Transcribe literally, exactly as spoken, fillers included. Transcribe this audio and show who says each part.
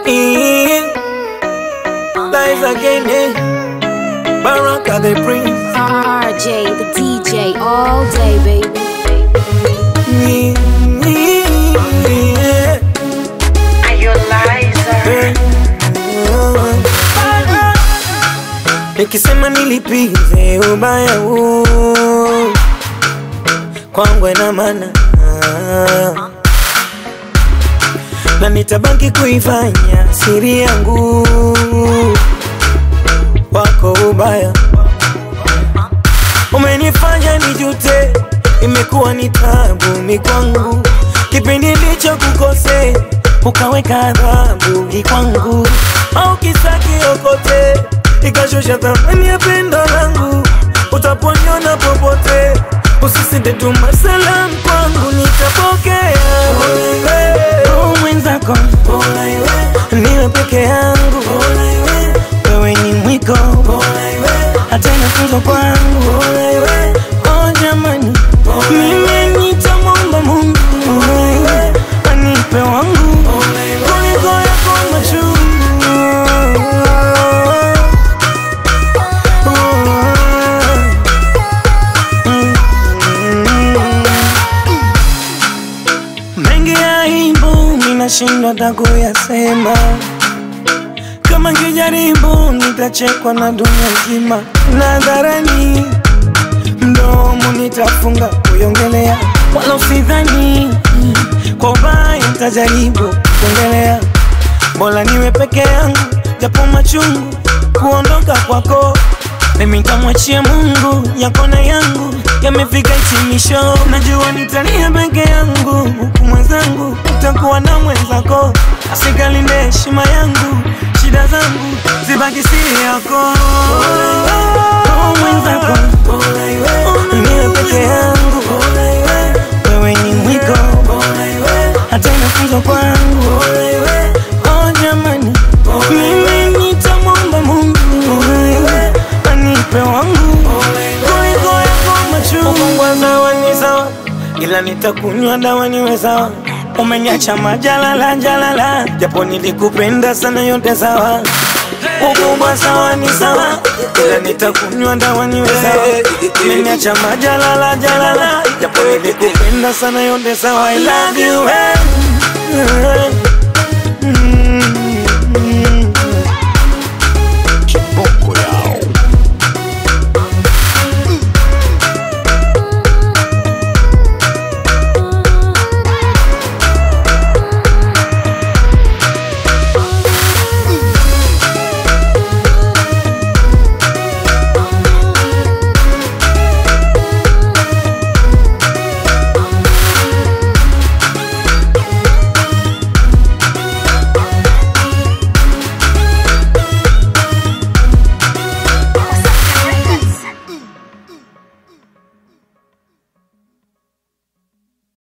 Speaker 1: Lies again, eh? Baraka the Prince,
Speaker 2: R J the D J all day, baby.
Speaker 3: Are you liar?
Speaker 1: Nikisema nilipize ubaya huu kwangu ina maana, na nitabaki kuifanya siri yangu wako ubaya. Umenifanya nijute, imekuwa ni tabu mi kwangu. Kipindi ndicho kukose, ukaweka adhabu hii kwangu. Au kisa kiokote, ikashusha thamani ya pendo langu. Utaponiona popote, usisite tuma salamu kwangu, nitapokea. Oh mwenzako, niwe peke yangu. Wewe ni mwiko, hata inafunzo kwangu. Oh jamani, mimi nitamwomba Mungu anipe wangu kuliko yako machungu. Mengi ya aibu ninashindwa hata kuyasema. Kama nikijaribu nitachekwa na dunia nzima. Nadharani mdomo nitafunga kuiongelea, wala usidhani kwa ubaya nitajaribu kuongelea. Bora niwe peke yangu, japo machungu kuondoka kwako. Mimi nitamwachia Mungu, yako na yangu yamefika hitimisho. Najua nitalia peke yangu, huku mwenzangu utakuwa na mwenzako. Asikalinde heshima yangu, shida zangu zibaki siri yako. Oh mwenzako, niwe peke yangu. Wewe ni mwiko, hata inafunzo kwangu. Oh jamani, mimi nitamwomba Mungu anipe wangu kuliko yako machungu. Kwa sawa ni sawa, ila nitakunywa dawa niwe sawa. Umeniacha majalala jalala, japo nilikupenda sana, yote sawa. Ukubwa sawa ni sawa, ila nitakunywa dawa niwe sawa. Umeniacha majalala jalala, japo nilikupenda sana, yote sawa. I love you, hey.